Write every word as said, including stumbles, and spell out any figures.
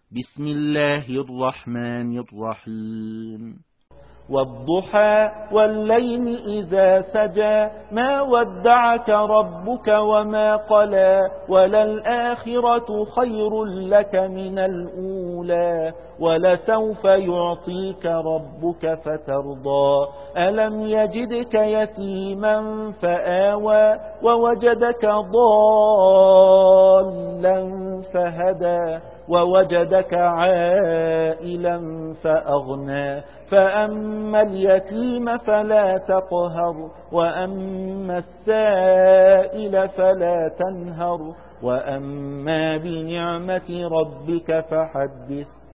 بسم الله الرحمن الرحيم والضحى والليل إذا سجى ما ودعك ربك وما قلى وللآخرة خير لك من الأولى ولسوف يعطيك ربك فترضى ألم يجدك يتيما فآوى ووجدك ضالا فهدى ووجدك عائلا فأغنى فأما اليتيم فلا تقهر وأما السائل فلا تنهر وأما بنعمة ربك فحدث